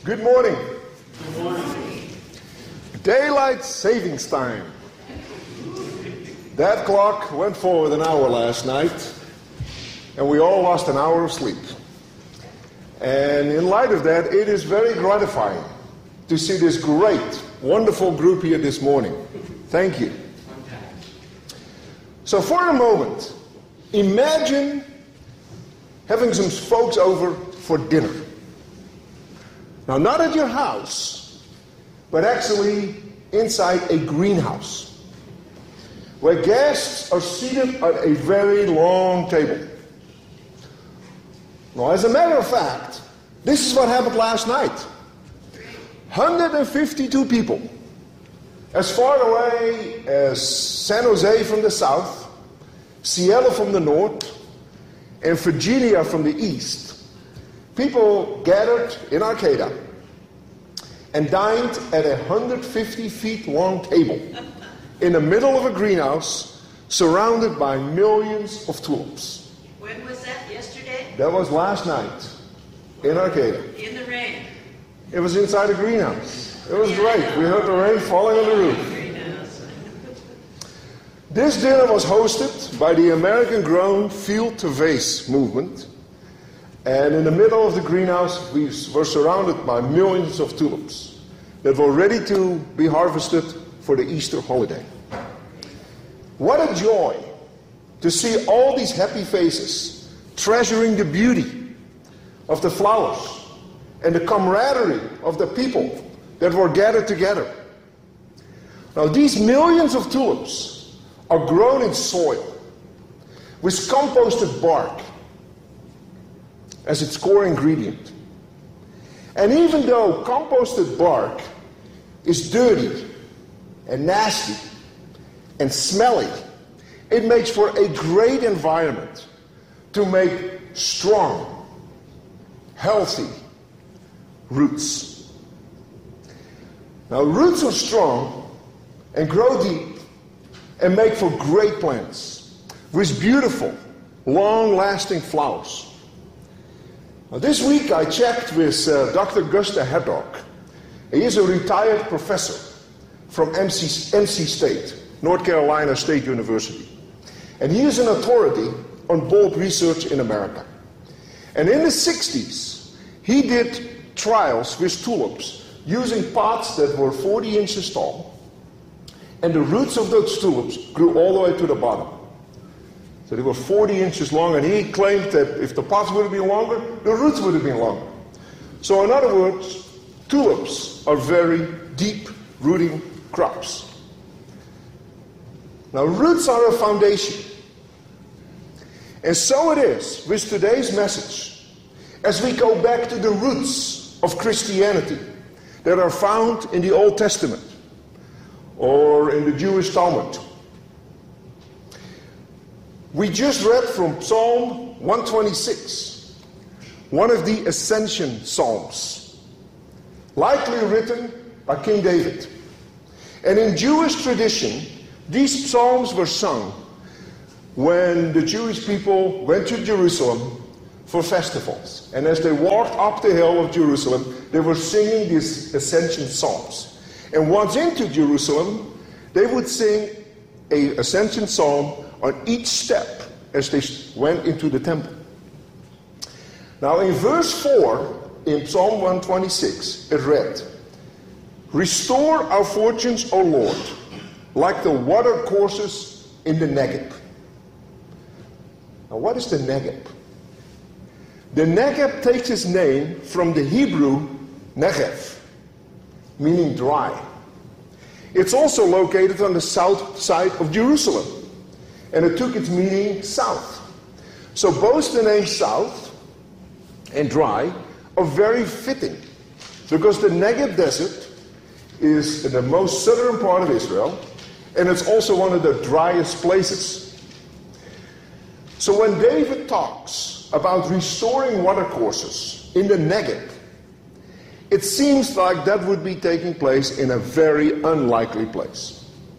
Good morning. Good morning. Daylight savings time. That clock went forward an hour last night, and we all lost an hour of sleep. And in light of that, it is very gratifying to see this great, wonderful group here this morning. Thank you. So for a moment, imagine having some folks over for dinner. Now, not at your house, but actually inside a greenhouse, where guests are seated at a very long table. Now, as a matter of fact, this is what happened last night. 152 people, as far away as San Jose from the south, Seattle from the north, and Virginia from the east. People gathered in Arcata and dined at a 150 feet long table in the middle of a greenhouse surrounded by millions of tulips. When was that? Yesterday? That was last night in Arcata. In the rain. It was inside a greenhouse. It was great. We heard the rain falling on the roof. Greenhouse. This dinner was hosted by the American-grown Field to Vase movement. And in the middle of the greenhouse, we were surrounded by millions of tulips that were ready to be harvested for the Easter holiday. What a joy to see all these happy faces treasuring the beauty of the flowers and the camaraderie of the people that were gathered together. Now, these millions of tulips are grown in soil with composted bark as its core ingredient. And even though composted bark is dirty and nasty and smelly, it makes for a great environment to make strong, healthy roots. Now, roots are strong and grow deep and make for great plants with beautiful, long-lasting flowers. Now, this week I checked with Dr. Gusta Haddock. He is a retired professor from NC State, North Carolina State University. And he is an authority on bulb research in America. And in the 60s, he did trials with tulips using pots that were 40 inches tall. And the roots of those tulips grew all the way to the bottom. So they were 40 inches long, and he claimed that if the pots would have been longer, the roots would have been longer. So in other words, tulips are very deep-rooting crops. Now, roots are a foundation. And so it is with today's message, as we go back to the roots of Christianity that are found in the Old Testament or in the Jewish Talmud. We just read from Psalm 126, one of the Ascension Psalms, likely written by King David. And in Jewish tradition, these psalms were sung when the Jewish people went to Jerusalem for festivals. And as they walked up the hill of Jerusalem, they were singing these Ascension Psalms. And once into Jerusalem, they would sing an Ascension Psalm on each step as they went into the temple. Now in verse 4 in Psalm 126, it read, "Restore our fortunes, O Lord, like the water courses in the Negeb." Now what is the Negeb? The Negeb takes its name from the Hebrew Negev, meaning dry. It's also located on the south side of Jerusalem. And it took its meaning south. So both the name south and dry are very fitting, because the Negev Desert is in the most southern part of Israel, and it's also one of the driest places. So when David talks about restoring watercourses in the Negev, it seems like that would be taking place in a very unlikely place.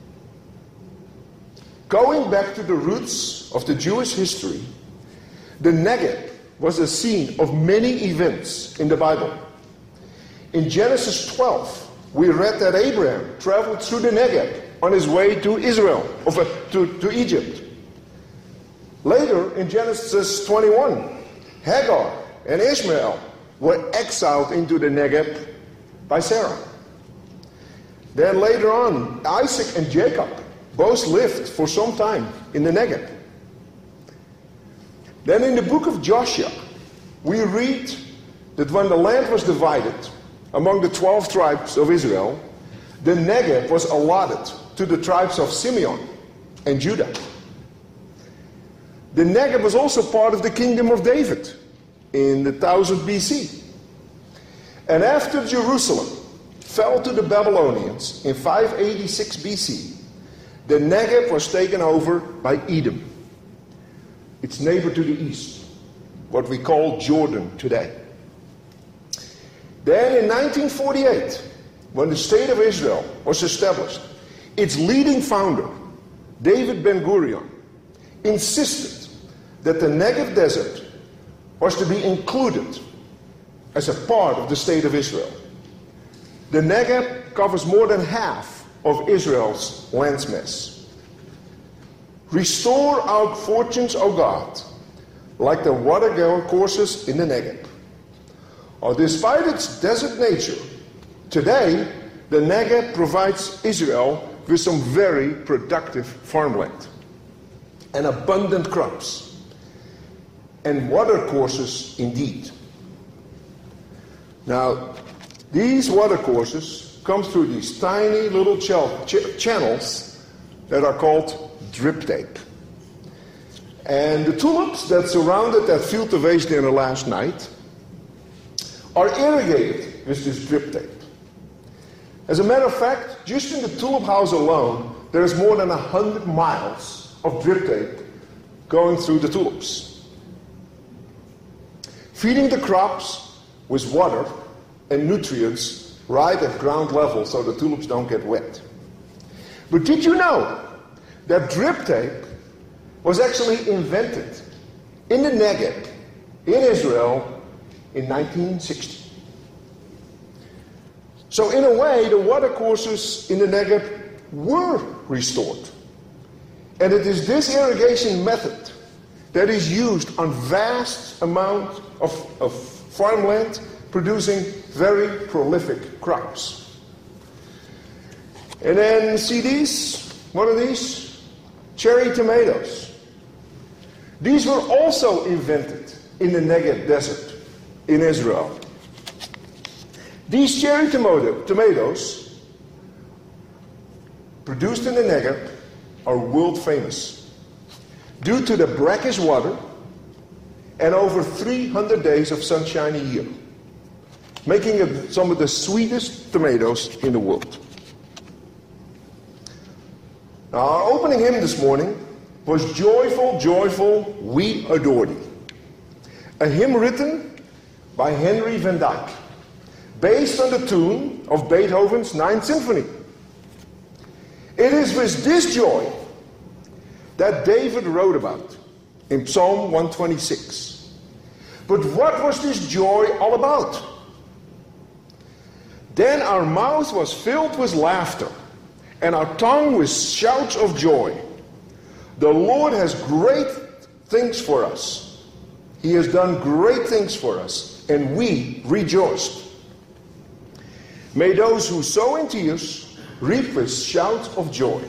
Going back to the roots of the Jewish history, the Negev was a scene of many events in the Bible. In Genesis 12, we read that Abraham traveled through the Negev on his way to Israel, to Egypt. Later, in Genesis 21, Hagar and Ishmael were exiled into the Negev by Sarah. Then later on, Isaac and Jacob both lived for some time in the Negev. Then in the book of Joshua, we read that when the land was divided among the 12 tribes of Israel, the Negev was allotted to the tribes of Simeon and Judah. The Negev was also part of the kingdom of David in the 1000 BC. And after Jerusalem fell to the Babylonians in 586 BC, the Negev was taken over by Edom, its neighbor to the east, what we call Jordan today. Then in 1948, when the State of Israel was established, its leading founder, David Ben-Gurion, insisted that the Negev desert was to be included as a part of the State of Israel. The Negev covers more than half of Israel's landmass. Restore our fortunes, O God, like the water courses in the Negev. Despite its desert nature, today the Negev provides Israel with some very productive farmland and abundant crops and water courses indeed. Now, these water courses come through these tiny little channels that are called drip tape. And the tulips that surrounded that field of Weesdener last night are irrigated with this drip tape. As a matter of fact, just in the tulip house alone, there is more than 100 miles of drip tape going through the tulips. Feeding the crops with water and nutrients right at ground level so the tulips don't get wet. But did you know that drip tape was actually invented in the Negev in Israel in 1960? So in a way, the water courses in the Negev were restored. And it is this irrigation method that is used on vast amount of farmland, producing very prolific crops. And then see these? What are these? Cherry tomatoes. These were also invented in the Negev desert in Israel. These cherry tomatoes produced in the Negev are world famous due to the brackish water and over 300 days of sunshine a year, making it some of the sweetest tomatoes in the world. Now, our opening hymn this morning was Joyful, Joyful, We Adore Thee, a hymn written by Henry van Dyke, based on the tune of Beethoven's Ninth Symphony. It is with this joy that David wrote about in Psalm 126. But what was this joy all about? Then our mouth was filled with laughter, and our tongue with shouts of joy. The Lord has great things for us. He has done great things for us, and we rejoiced. May those who sow in tears reap with shouts of joy.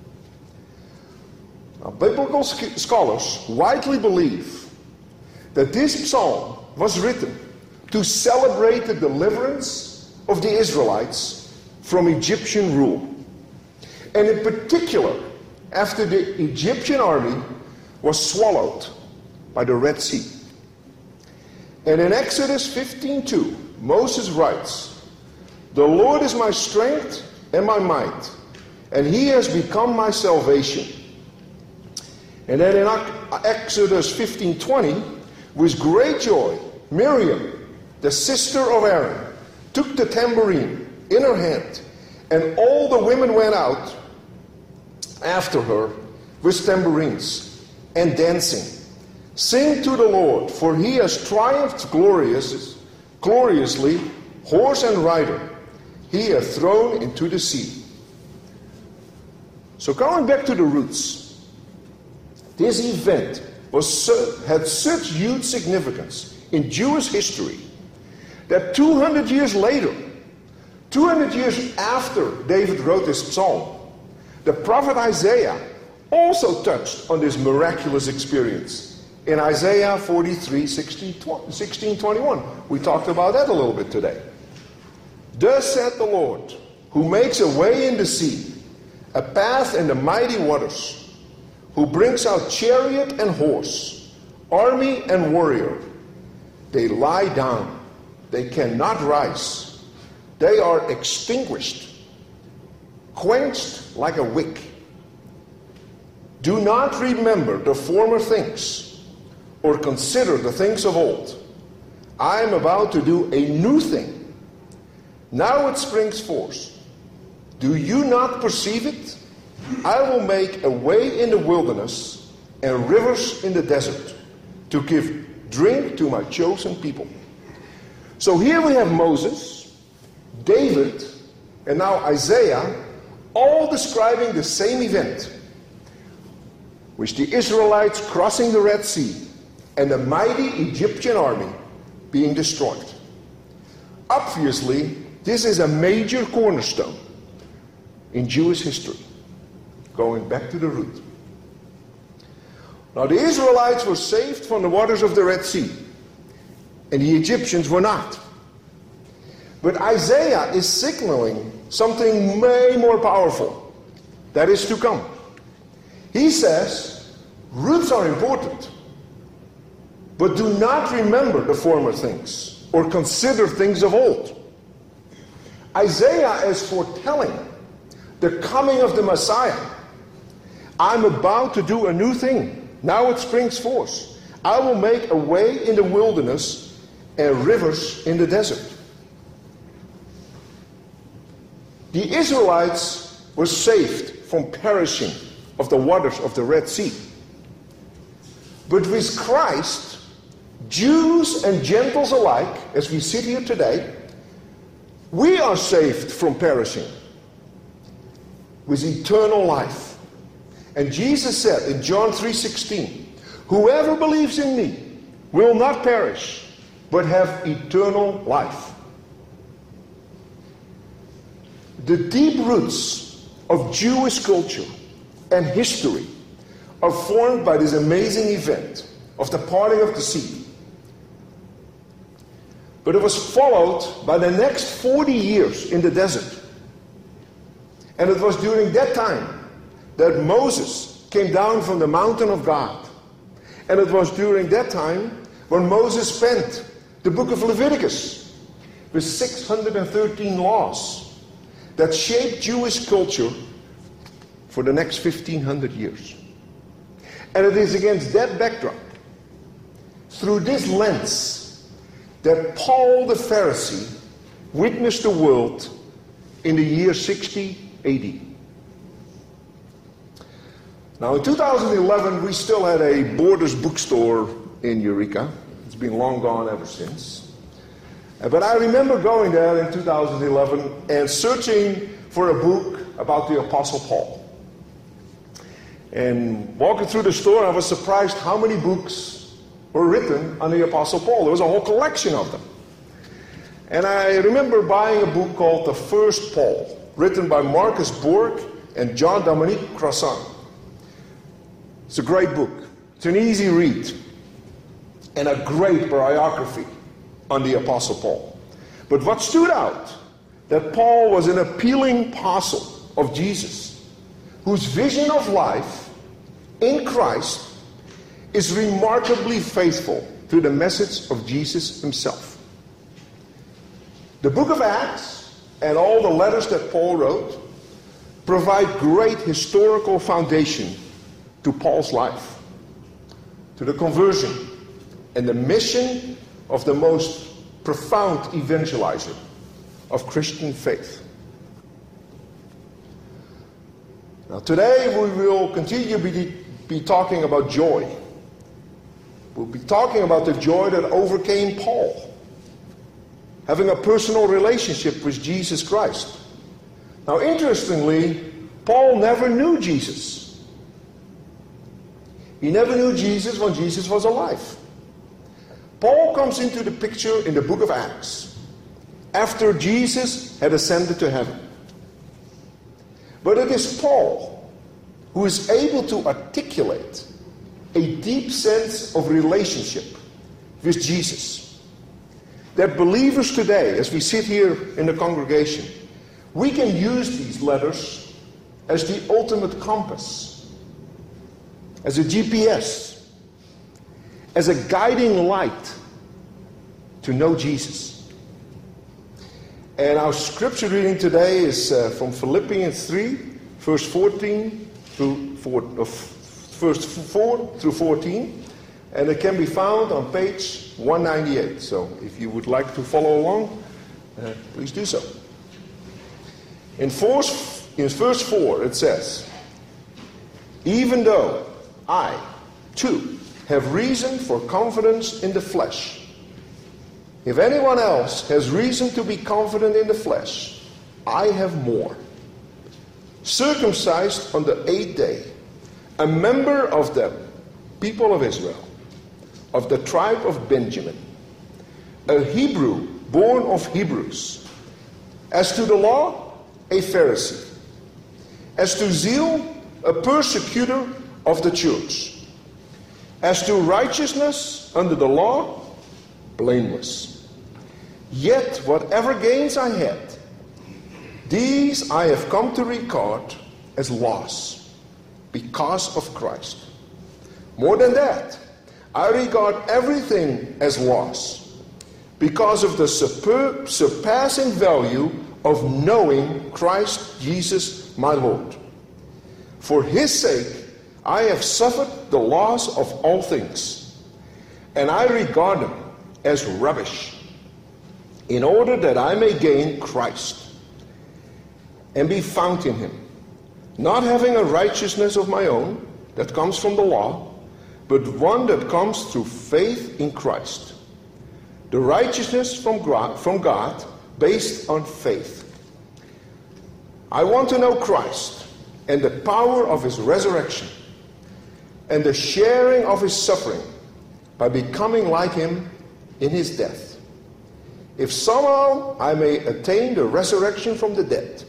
Now, biblical scholars widely believe that this psalm was written to celebrate the deliverance of the Israelites from Egyptian rule. And in particular, after the Egyptian army was swallowed by the Red Sea. And in Exodus 15:2, Moses writes, "The Lord is my strength and my might, and he has become my salvation." And then in Exodus 15:20, with great joy, Miriam, the sister of Aaron, took the tambourine in her hand, and all the women went out after her with tambourines and dancing. "Sing to the Lord, for he has triumphed gloriously. horse and rider he hath thrown into the sea. So going back to the roots, this event had such huge significance in Jewish history that 200 years later, 200 years after David wrote this psalm, the prophet Isaiah also touched on this miraculous experience in Isaiah 43, 16, 21. We talked about that a little bit today. Thus saith the Lord, who makes a way in the sea, a path in the mighty waters, who brings out chariot and horse, army and warrior. They lie down, they cannot rise. They are extinguished, quenched like a wick. Do not remember the former things, or consider the things of old. I am about to do a new thing. Now it springs forth. Do you not perceive it? I will make a way in the wilderness and rivers in the desert, to give drink to my chosen people. So here we have Moses, David, and now Isaiah, all describing the same event, which the Israelites crossing the Red Sea and the mighty Egyptian army being destroyed. Obviously, this is a major cornerstone in Jewish history, going back to the root. Now, the Israelites were saved from the waters of the Red Sea, and the Egyptians were not. But Isaiah is signaling something way more powerful that is to come. He says, roots are important, but do not remember the former things or consider things of old. Isaiah is foretelling the coming of the Messiah. I'm about to do a new thing. Now it springs forth. I will make a way in the wilderness and rivers in the desert. The Israelites were saved from perishing of the waters of the Red Sea. But with Christ, Jews and Gentiles alike, as we sit here today, we are saved from perishing with eternal life. And Jesus said in John 3:16, whoever believes in me will not perish, but have eternal life. The deep roots of Jewish culture and history are formed by this amazing event of the parting of the sea. But it was followed by the next 40 years in the desert. And it was during that time that Moses came down from the mountain of God. And it was during that time when Moses spent the book of Leviticus with 613 laws that shaped Jewish culture for the next 1500 years. And it is against that backdrop, through this lens, that Paul the Pharisee witnessed the world in the year 60 AD. Now in 2011 we still had a Borders bookstore in Eureka. It's been long gone ever since. But I remember going there in 2011 and searching for a book about the Apostle Paul. And walking through the store, I was surprised how many books were written on the Apostle Paul. There was a whole collection of them. And I remember buying a book called The First Paul, written by Marcus Borg and Jean-Dominique Crossan. It's a great book. It's an easy read and a great biography on the Apostle Paul. But what stood out, that Paul was an appealing apostle of Jesus, whose vision of life in Christ is remarkably faithful to the message of Jesus himself. The book of Acts and all the letters that Paul wrote provide great historical foundation to Paul's life, to the conversion and the mission of the most profound evangelizer of Christian faith. Now today we will continue to be talking about joy. We'll be talking about the joy that overcame Paul. having a personal relationship with Jesus Christ. Now, interestingly, Paul never knew Jesus. He never knew Jesus when Jesus was alive. Paul comes into the picture in the book of Acts after Jesus had ascended to heaven. But it is Paul who is able to articulate a deep sense of relationship with Jesus. That believers today, as we sit here in the congregation, we can use these letters as the ultimate compass, as a GPS, as a guiding light to know Jesus. And our scripture reading today is from Philippians 3, verse 14 through verse 4 through 14, and it can be found on page 198. So if you would like to follow along, please do so. In verse 4 it says, "Even though I, too, have reason for confidence in the flesh. If anyone else has reason to be confident in the flesh, I have more. Circumcised on the 8th day, a member of the people of Israel, of the tribe of Benjamin, a Hebrew born of Hebrews, as to the law, a Pharisee, as to zeal, a persecutor of the church, as to righteousness under the law, blameless. Yet whatever gains I had, these I have come to regard as loss because of Christ. More than that, I regard everything as loss because of the surpassing value of knowing Christ Jesus my Lord. For his sake I have suffered the loss of all things, and I regard them as rubbish, in order that I may gain Christ and be found in him, not having a righteousness of my own that comes from the law, but one that comes through faith in Christ, the righteousness from God based on faith. I want to know Christ and the power of his resurrection and the sharing of his suffering by becoming like him in his death, if somehow I may attain the resurrection from the dead.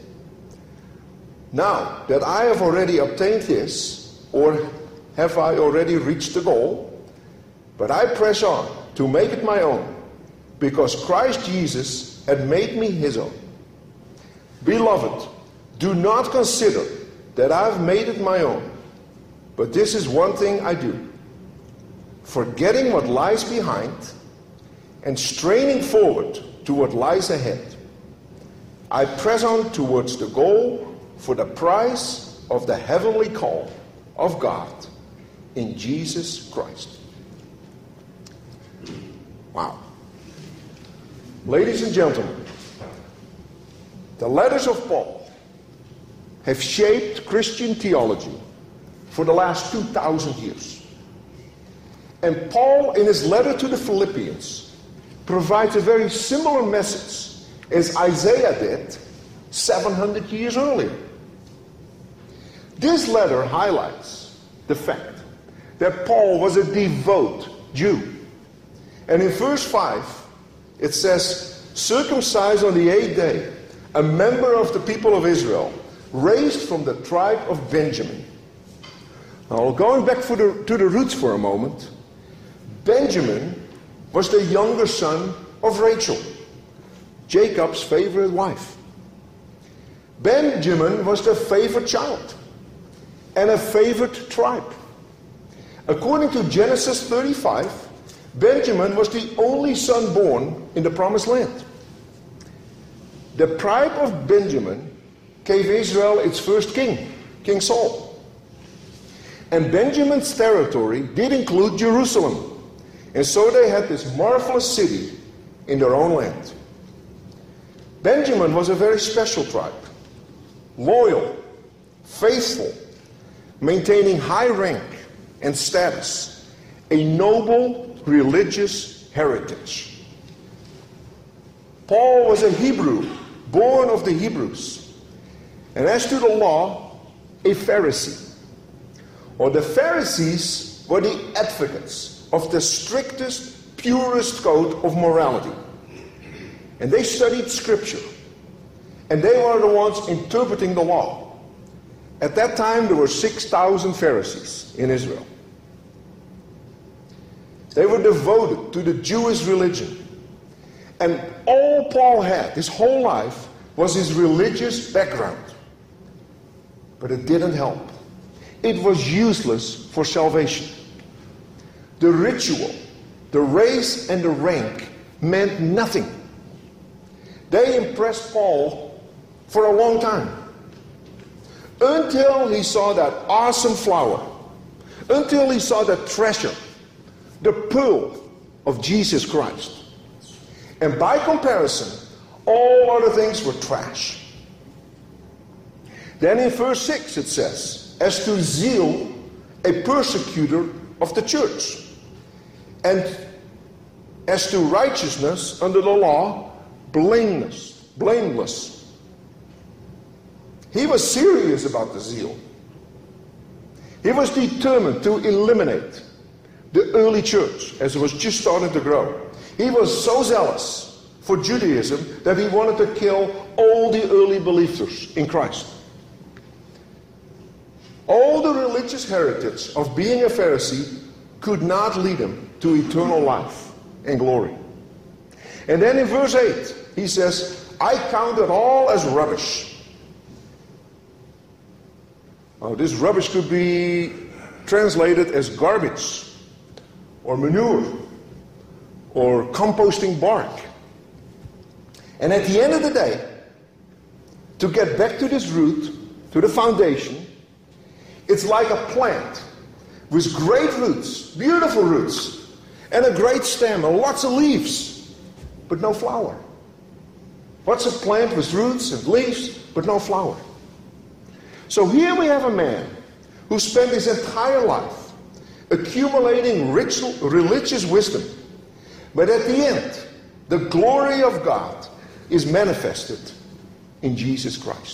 Now that I have already obtained this, or have I already reached the goal? But I press on to make it my own, because Christ Jesus had made me his own. Beloved, do not consider that I have made it my own, but this is one thing I do, forgetting what lies behind and straining forward to what lies ahead. I press on towards the goal for the prize of the heavenly call of God in Jesus Christ." Wow. Ladies and gentlemen, the letters of Paul have shaped Christian theology for the last 2,000 years. And Paul, in his letter to the Philippians, provides a very similar message as Isaiah did 700 years earlier. This letter highlights the fact that Paul was a devout Jew. And in verse 5, it says, "Circumcised on the 8th day, a member of the people of Israel, raised from the tribe of Benjamin." Now, going back to the roots for a moment, Benjamin was the younger son of Rachel, Jacob's favorite wife. Benjamin was the favorite child and a favorite tribe. According to Genesis 35, Benjamin was the only son born in the promised land. The tribe of Benjamin gave Israel its first king, King Saul. And Benjamin's territory did include Jerusalem. And so they had this marvelous city in their own land. Benjamin was a very special tribe. Loyal, faithful, maintaining high rank and status, a noble religious heritage. Paul was a Hebrew, born of the Hebrews. And as to the law, a Pharisee. Or the Pharisees were the advocates of the strictest, purest code of morality. And they studied Scripture. And they were the ones interpreting the law. At that time, there were 6,000 Pharisees in Israel. They were devoted to the Jewish religion. And all Paul had, his whole life, was his religious background. But it didn't help. It was useless for salvation. The ritual, the race, and the rank meant nothing. They impressed Paul for a long time. Until he saw that awesome flower. Until he saw that treasure. The pearl of Jesus Christ. And by comparison, all other things were trash. Then in verse 6 it says, as to zeal, a persecutor of the church. And as to righteousness under the law, blameless. He was serious about the zeal. He was determined to eliminate the early church as it was just starting to grow. He was so zealous for Judaism that he wanted to kill all the early believers in Christ. All the religious heritage of being a Pharisee could not lead him to eternal life and glory. And then in verse 8, he says, I count it all as rubbish. Now, this rubbish could be translated as garbage, or manure, or composting bark. And at the end of the day, to get back to this root, to the foundation, it's like a plant with great roots, beautiful roots, and a great stem and lots of leaves, but no flower. What's a plant with roots and leaves, but no flower? So here we have a man who spent his entire life accumulating religious wisdom. But at the end, the glory of God is manifested in Jesus Christ.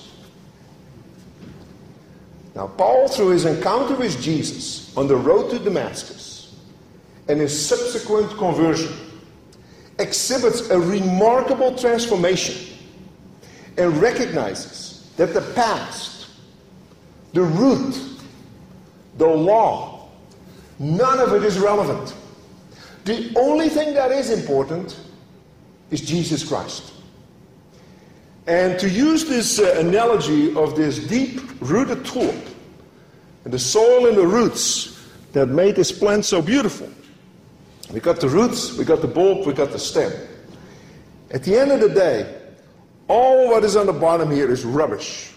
Now, Paul, through his encounter with Jesus on the road to Damascus and his subsequent conversion, exhibits a remarkable transformation and recognizes that the past, the root, the law, none of it is relevant. The only thing that is important is Jesus Christ. And to use this analogy of this deep-rooted tulip and the soil and the roots that made this plant so beautiful. We got the roots, we got the bulb, we got the stem. At the end of the day, all what is on the bottom here is rubbish.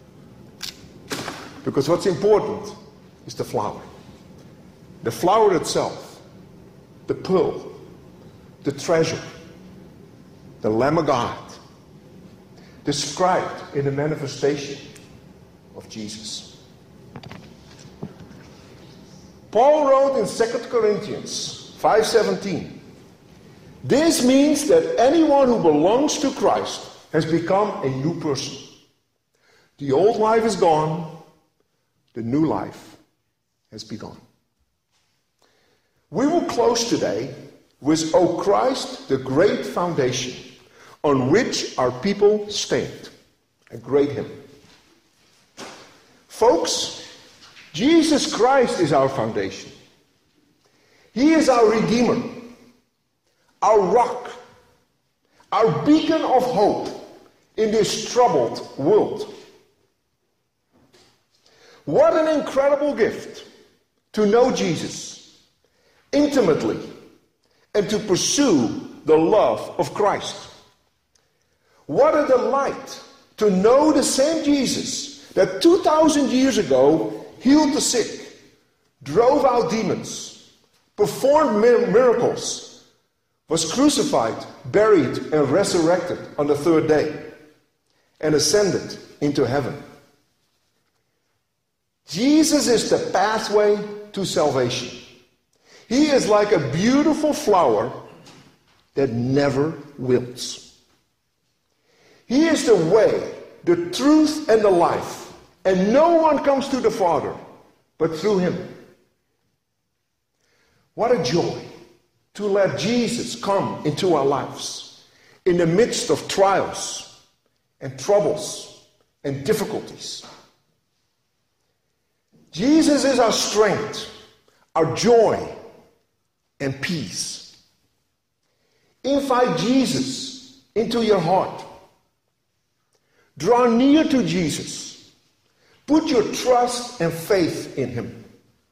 Because what's important is the flower. The flower itself, the pearl, the treasure, the Lamb of God, described in the manifestation of Jesus. Paul wrote in 2 Corinthians 5:17, this means that anyone who belongs to Christ has become a new person. The old life is gone, the new life has begun. We will close today with O Christ, the great foundation, on which our people stand. A great hymn. Folks, Jesus Christ is our foundation. He is our Redeemer, our rock, our beacon of hope in this troubled world. What an incredible gift to know Jesus intimately and to pursue the love of Christ. What a delight to know the same Jesus that 2,000 years ago healed the sick, drove out demons, performed miracles, was crucified, buried, and resurrected on the third day, and ascended into heaven. Jesus is the pathway to salvation. He is like a beautiful flower that never wilts. He is the way, the truth, and the life. And no one comes to the Father but through him. What a joy to let Jesus come into our lives in the midst of trials and troubles and difficulties. Jesus is our strength, our joy, and peace. Invite Jesus into your heart. Draw near to Jesus. Put your trust and faith in him.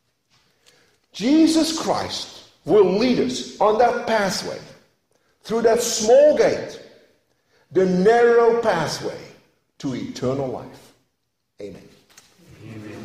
Jesus Christ will lead us on that pathway, through that small gate, the narrow pathway to eternal life. Amen. Amen.